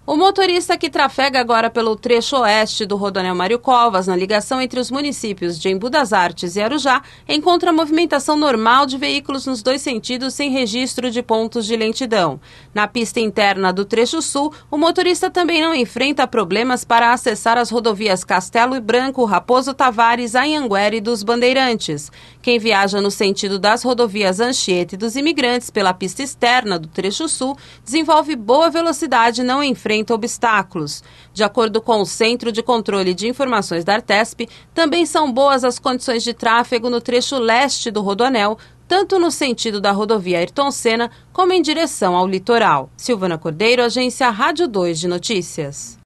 O motorista que trafega agora pelo trecho oeste do Rodoanel Mário Covas, na ligação entre os municípios de Embu das Artes e Arujá, encontra movimentação normal de veículos nos dois sentidos sem registro de pontos de lentidão. Na pista interna do trecho sul, o motorista também não enfrenta problemas para acessar as rodovias Castelo Branco, Raposo Tavares, Anhanguera e dos Bandeirantes. Quem viaja no sentido das rodovias Anchieta e dos Imigrantes pela pista externa do trecho sul desenvolve boa velocidade e não enfrenta obstáculos. De acordo com o Centro de Controle de Informações da Artesp, também são boas as condições de tráfego no trecho leste do Rodoanel, tanto no sentido da rodovia Ayrton Senna como em direção ao litoral. Silvana Cordeiro, Agência Rádio 2 de Notícias.